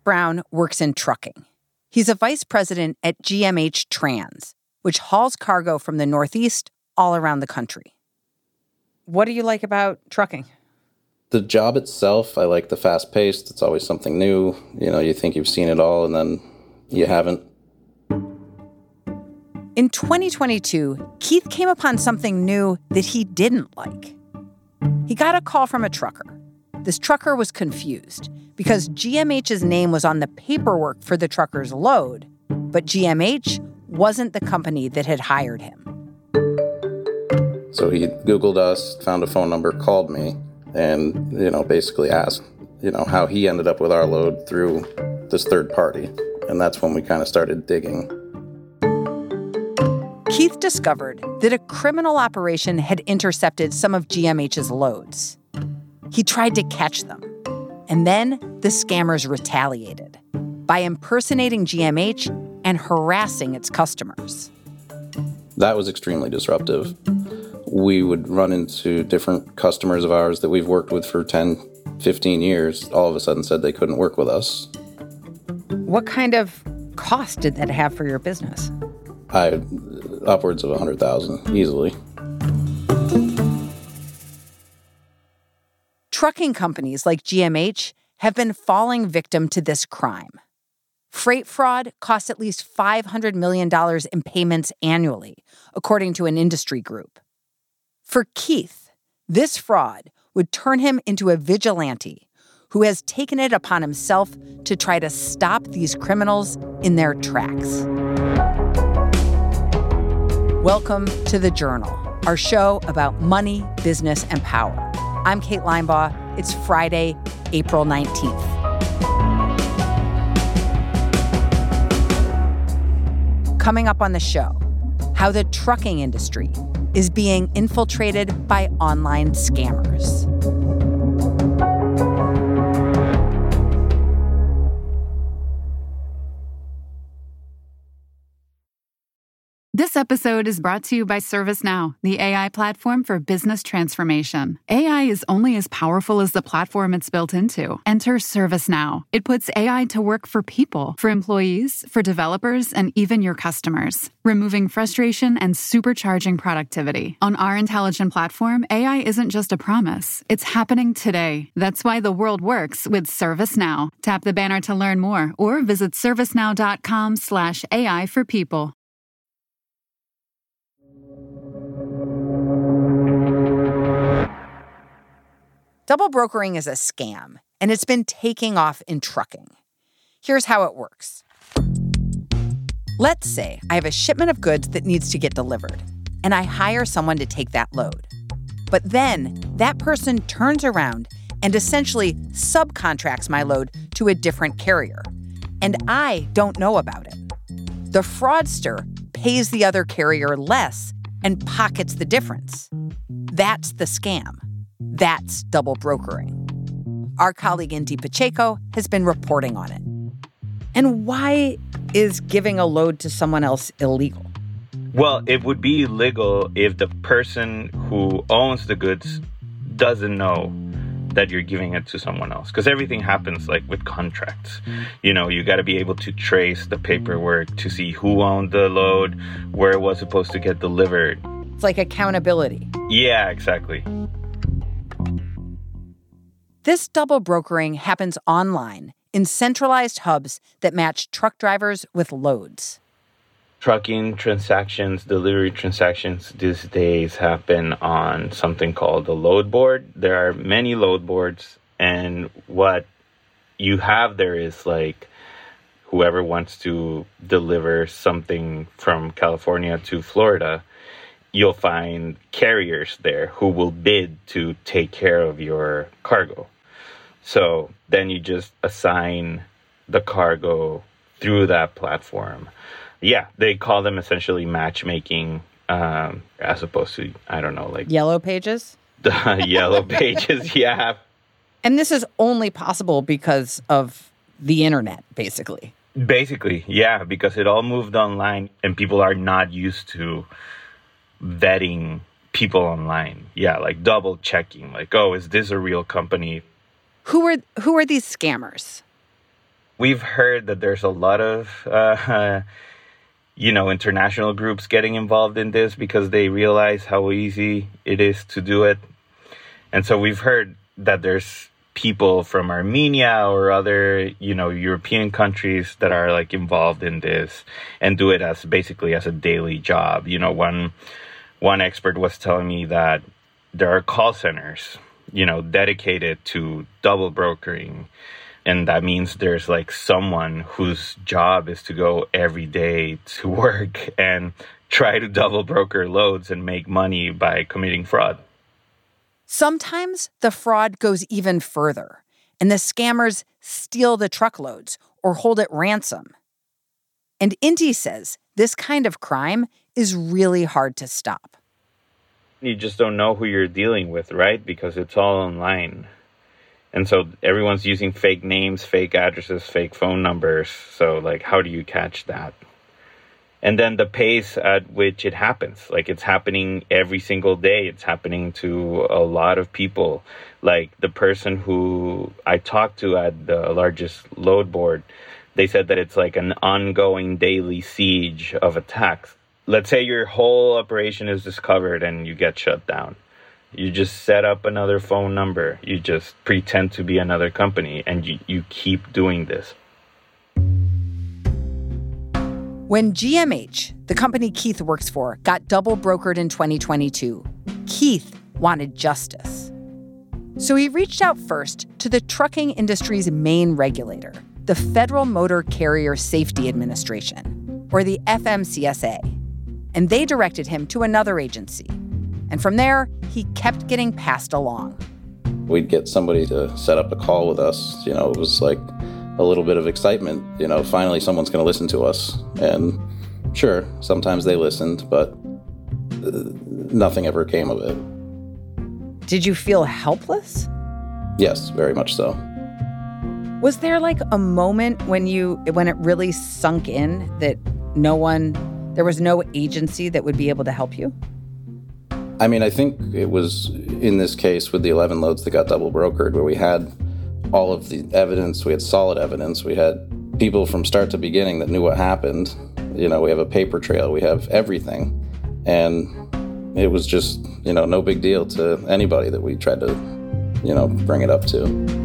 Brown works in trucking. He's a vice president at GMH Trans, which hauls cargo from the Northeast all around the country. What do you like about trucking? The job itself, I like the fast-paced. It's always something new. You think you've seen it all, and then you haven't. In 2022, Keith came upon something new that he didn't like. He got a call from a trucker. This trucker was confused because GMH's name was on the paperwork for the trucker's load, but GMH wasn't the company that had hired him. So he Googled us, found a phone number, called me, and, basically asked, how he ended up with our load through this third party. And that's when we kind of started digging. Keith discovered that a criminal operation had intercepted some of GMH's loads. He tried to catch them. And then the scammers retaliated by impersonating GMH and harassing its customers. That was extremely disruptive. We would run into different customers of ours that we've worked with for 10, 15 years, all of a sudden said they couldn't work with us. What kind of cost did that have for your business? Upwards of $100,000, easily. Trucking companies like GMH have been falling victim to this crime. Freight fraud costs at least $500 million in payments annually, according to an industry group. For Keith, this fraud would turn him into a vigilante who has taken it upon himself to try to stop these criminals in their tracks. Welcome to The Journal, our show about money, business, and power. I'm Kate Linebaugh. It's Friday, April 19th. Coming up on the show, how the trucking industry is being infiltrated by online scammers. This episode is brought to you by ServiceNow, the AI platform for business transformation. AI is only as powerful as the platform it's built into. Enter ServiceNow. It puts AI to work for people, for employees, for developers, and even your customers, removing frustration and supercharging productivity. On our intelligent platform, AI isn't just a promise. It's happening today. That's why the world works with ServiceNow. Tap the banner to learn more or visit servicenow.com/AI for people. Double brokering is a scam, and it's been taking off in trucking. Here's how it works. Let's say I have a shipment of goods that needs to get delivered, and I hire someone to take that load. But then that person turns around and essentially subcontracts my load to a different carrier, and I don't know about it. The fraudster pays the other carrier less and pockets the difference. That's the scam. That's double brokering. Our colleague Indy Pacheco has been reporting on it. And why is giving a load to someone else illegal? Well, it would be illegal if the person who owns the goods doesn't know that you're giving it to someone else. Because everything happens like with contracts. You got to be able to trace the paperwork to see who owned the load, where it was supposed to get delivered. It's like accountability. Yeah, exactly. This double brokering happens online in centralized hubs that match truck drivers with loads. Trucking transactions, delivery transactions these days happen on something called a load board. There are many load boards, and what you have there is like whoever wants to deliver something from California to Florida, you'll find carriers there who will bid to take care of your cargo. So then you just assign the cargo through that platform. Yeah, they call them essentially matchmaking, as opposed to, I don't know, like... Yellow Pages? The Yellow Pages, yeah. And this is only possible because of the internet, basically. Basically, yeah, because it all moved online and people are not used to vetting people online. Yeah, like double checking, like, oh, is this a real company? Who are these scammers? We've heard that there's a lot of, international groups getting involved in this because they realize how easy it is to do it. And so we've heard that there's people from Armenia or other, European countries that are like involved in this and do it as basically as a daily job. One expert was telling me that there are call centers, dedicated to double brokering. And that means there's like someone whose job is to go every day to work and try to double broker loads and make money by committing fraud. Sometimes the fraud goes even further, and the scammers steal the truckloads or hold at ransom. And Inti says this kind of crime is really hard to stop. You just don't know who you're dealing with, right? Because it's all online. And so everyone's using fake names, fake addresses, fake phone numbers. So, how do you catch that? And then the pace at which it happens, it's happening every single day. It's happening to a lot of people. Like the person who I talked to at the largest load board, they said that it's like an ongoing daily siege of attacks. Let's say your whole operation is discovered and you get shut down. You just set up another phone number. You just pretend to be another company and you keep doing this. When GMH, the company Keith works for, got double brokered in 2022, Keith wanted justice. So he reached out first to the trucking industry's main regulator, the Federal Motor Carrier Safety Administration, or the FMCSA. And they directed him to another agency. And from there, he kept getting passed along. We'd get somebody to set up a call with us. It was like a little bit of excitement. Finally someone's going to listen to us. And sure, sometimes they listened, but nothing ever came of it. Did you feel helpless? Yes, very much so. Was there a moment when it really sunk in that there was no agency that would be able to help you? I mean, I think it was in this case with the 11 loads that got double brokered where we had all of the evidence, we had solid evidence, we had people from start to beginning that knew what happened. We have a paper trail, we have everything. And it was just, no big deal to anybody that we tried to, bring it up to.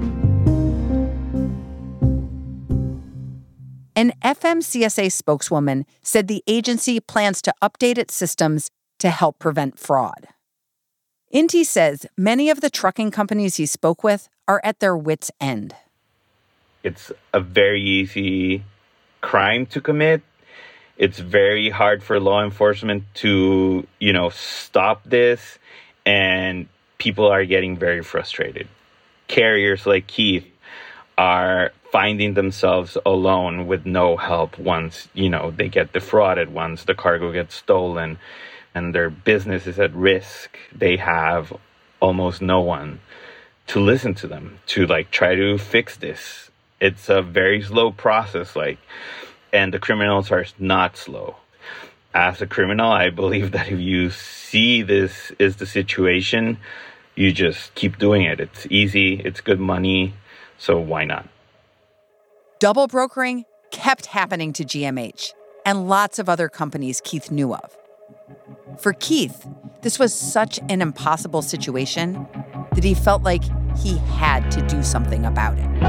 An FMCSA spokeswoman said the agency plans to update its systems to help prevent fraud. Inti says many of the trucking companies he spoke with are at their wits' end. It's a very easy crime to commit. It's very hard for law enforcement to, stop this, and people are getting very frustrated. Carriers like Keith are finding themselves alone with no help once, they get defrauded, once the cargo gets stolen and their business is at risk. They have almost no one to listen to them, to try to fix this. It's a very slow process, and the criminals are not slow. As a criminal, I believe that if you see this is the situation, you just keep doing it. It's easy, it's good money, so why not? Double brokering kept happening to GMH and lots of other companies Keith knew of. For Keith, this was such an impossible situation that he felt like he had to do something about it.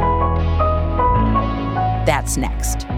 That's next.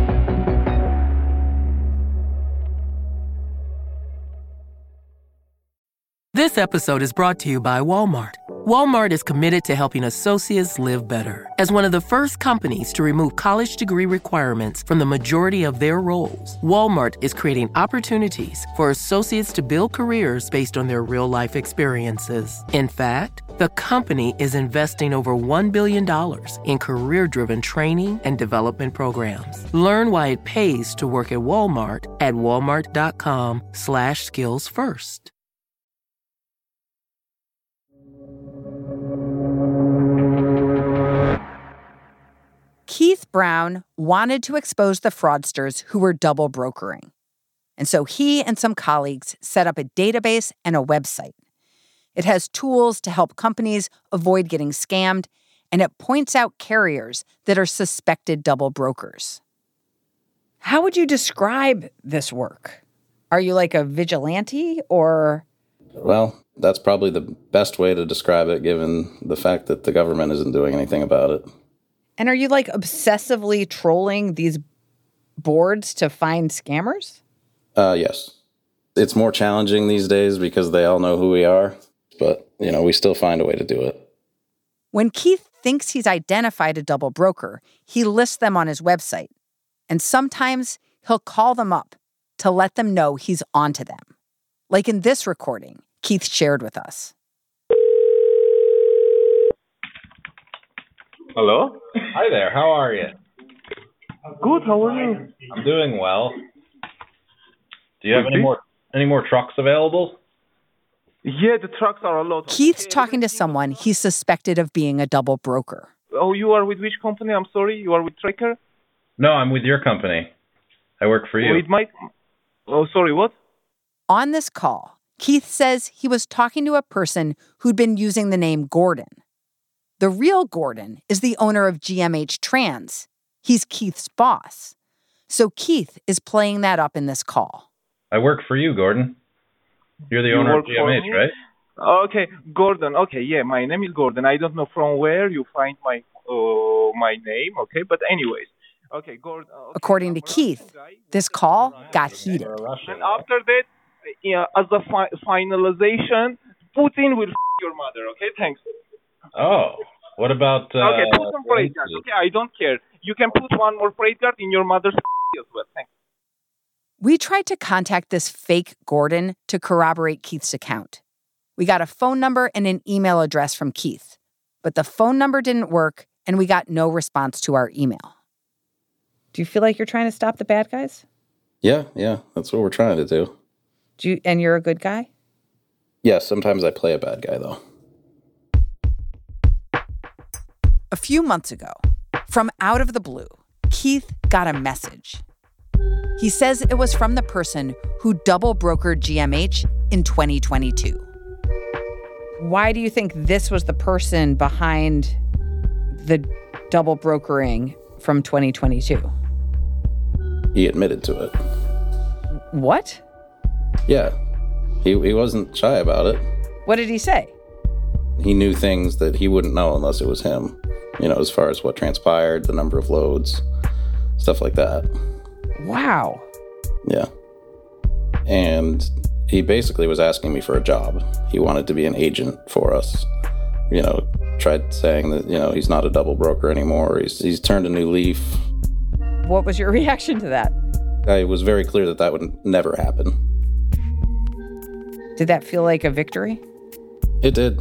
This episode is brought to you by Walmart. Walmart is committed to helping associates live better. As one of the first companies to remove college degree requirements from the majority of their roles, Walmart is creating opportunities for associates to build careers based on their real-life experiences. In fact, the company is investing over $1 billion in career-driven training and development programs. Learn why it pays to work at Walmart at walmart.com/skillsfirst. Keith Brown wanted to expose the fraudsters who were double brokering. And so he and some colleagues set up a database and a website. It has tools to help companies avoid getting scammed, and it points out carriers that are suspected double brokers. How would you describe this work? Are you like a vigilante or? Well, that's probably the best way to describe it, given the fact that the government isn't doing anything about it. And are you like obsessively trolling these boards to find scammers? Yes. It's more challenging these days because they all know who we are, but, we still find a way to do it. When Keith thinks he's identified a double broker, he lists them on his website. And sometimes he'll call them up to let them know he's onto them. Like in this recording Keith shared with us. Hello? Hi there, how are you? Good, how are you? I'm doing well. Do you have any more trucks available? Yeah, the trucks are a lot. Keith's talking to someone he's suspected of being a double broker. Oh, you are with which company? I'm sorry, you are with Tracker? No, I'm with your company. I work for you. Oh, sorry, what? On this call, Keith says he was talking to a person who'd been using the name Gordon. The real Gordon is the owner of GMH Trans. He's Keith's boss. So Keith is playing that up in this call. I work for you, Gordon. You're the owner of GMH, right? Okay, Gordon. Okay, yeah, my name is Gordon. I don't know from where you find my name, okay? But anyways, okay, Gordon. Okay, according to Keith, this call got heated. And after that, as a finalization, Putin will your mother, okay? Thanks. Oh, what about... okay, put some freight guard. Okay, I don't care. You can put one more freight guard in your mother's as well. Thanks. We tried to contact this fake Gordon to corroborate Keith's account. We got a phone number and an email address from Keith, but the phone number didn't work and we got no response to our email. Do you feel like you're trying to stop the bad guys? Yeah, that's what we're trying to do. And you're a good guy? Yeah, sometimes I play a bad guy, though. A few months ago, from out of the blue, Keith got a message. He says it was from the person who double brokered GMH in 2022. Why do you think this was the person behind the double brokering from 2022? He admitted to it. What? Yeah, he wasn't shy about it. What did he say? He knew things that he wouldn't know unless it was him. As far as what transpired, the number of loads, stuff like that. Wow. Yeah. And he basically was asking me for a job. He wanted to be an agent for us. Tried saying that, he's not a double broker anymore. He's turned a new leaf. What was your reaction to that? It was very clear that would never happen. Did that feel like a victory? It did.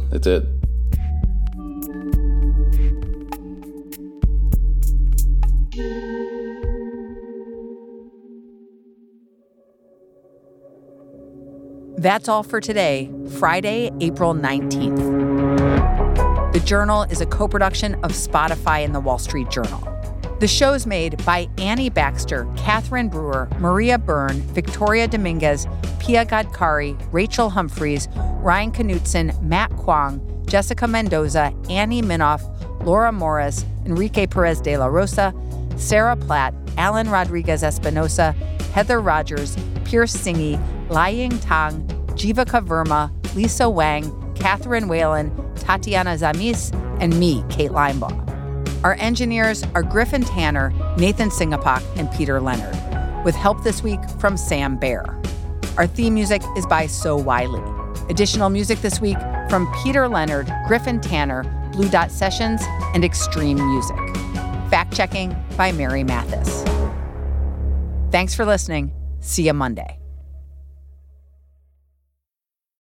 That's all for today, Friday, April 19th. The Journal is a co-production of Spotify and The Wall Street Journal. The show's made by Annie Baxter, Catherine Brewer, Maria Byrne, Victoria Dominguez, Pia Gadkari, Rachel Humphreys, Ryan Knutson, Matt Kwong, Jessica Mendoza, Annie Minoff, Laura Morris, Enrique Perez de la Rosa, Sarah Platt, Alan Rodriguez Espinosa, Heather Rogers, Pierce Singy, Lai-Ying Tang, Jivaka Verma, Lisa Wang, Catherine Whalen, Tatiana Zamis, and me, Kate Linebaugh. Our engineers are Griffin Tanner, Nathan Singapak, and Peter Leonard, with help this week from Sam Baer. Our theme music is by So Wiley. Additional music this week from Peter Leonard, Griffin Tanner, Blue Dot Sessions, and Extreme Music. Fact-checking by Mary Mathis. Thanks for listening. See you Monday.